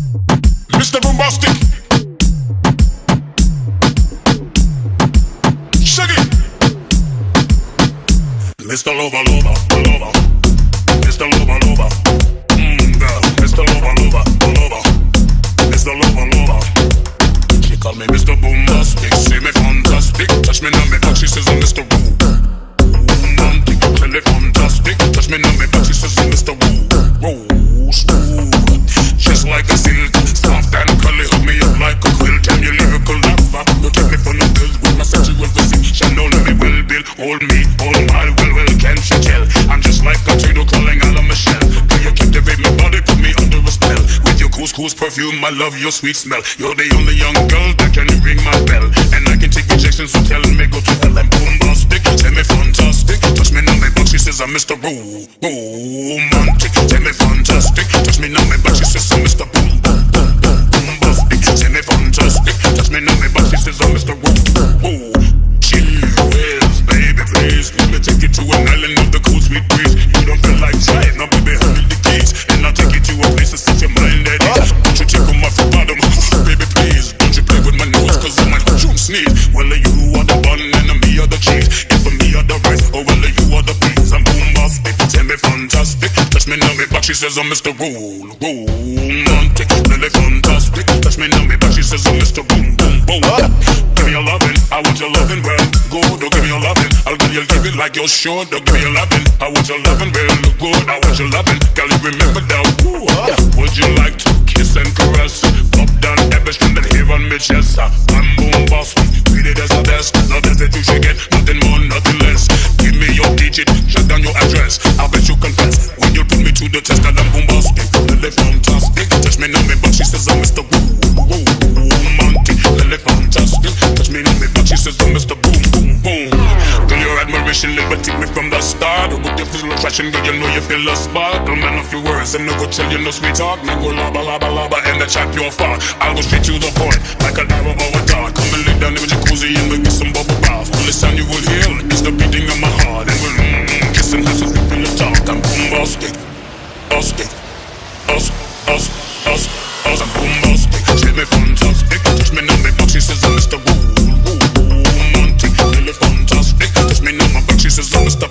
Mr. Bombastic. Shaggy. Mr. Lover, lover, lover. Mr. Lover, lover. Girl. Mr. Lover, lover, lover. Mr. Lover, lover. She call me Mr. Bombastic. Say me fantastic. Touch me on me back. She says I'm Mr. Romantic. Really fantastic. Touch me on me back. She says I'm Mr. Smooth. Just like a silk. Soft and curly. Hug me up like a quilt. And you lyrical lover. You take me for no pills with my sexual physique. She know me well, Bill. Hold me, hold my well, can't you tell? I'm just like a turtle calling out of my shell. Do you captivate my body, put me under a spell? With your couscous perfume, I love your sweet smell. You're the only young girl that can ring my bell. And I can take rejections, so tell me go to hell. I'm bombastic, tell me fantastic. Touch me on my back, she says I'm Mr. Romantic. Tell me fantastic, touch me on my back, she says I'm Mr. Bombastic. Tell me fantastic, touch me on my back, she says I'm Mr. Please, let me take you to an island of the cool sweet breeze. You don't feel like trying, now baby, hold me the keys. And I'll take you to a place to set your mind at ease. Don't you take on my foot bottom, baby, please. Don't you play with my nose, cause I might hurt you and sneeze. Well, you are the bun and me are the cheese. If me are the rice, oh well, you are the peas. I'm bombastic, tell me fantastic. Touch me now, me back, she says I'm Mr. Romantic. Really fantastic, touch me now, me back, she says I'm Mr. Boom, boom, boom. Give me your lovin', I want your lovin', well, go, don't give me your lovin'. You'll give it like you're sure, don't give me your lovin'. I want your lovin', real good, I want your lovin'. Girl, you remember that, ooh, would you like to kiss and caress? Up, down, every string that here on me chest. I'm bombastic, treat it as a best. Not that you should get, nothing more, nothing less. Give me your digit, shut down your address. I bet you confess, when you put me to the test, that I'm bombastic. Really fantastic, touch me on me back, she says I'm Mr. Romantic. Really fantastic, touch me on me back, she says I'm Mr. Boom, boom, boom. Admiration, never take me from the start. With your physical attraction, girl, you know you feel a spark. Man, a few words, and no go tell you no sweet talk. Me go laba, laba, laba, and the chat your far. I'll go straight to the point, like a diver of a dog. Come and lay down in the jacuzzi and we'll get some bubble bath. Only sound you will hear is the beating of my heart. And we'll kiss and have some sleep in the talk. I'm bombastic, bombastic, I'm bombastic. Tell me fantastic, touch me on my back, she says I'm Mr. Romantic. Really fantastic, touch me on my back, she says I'm Mr.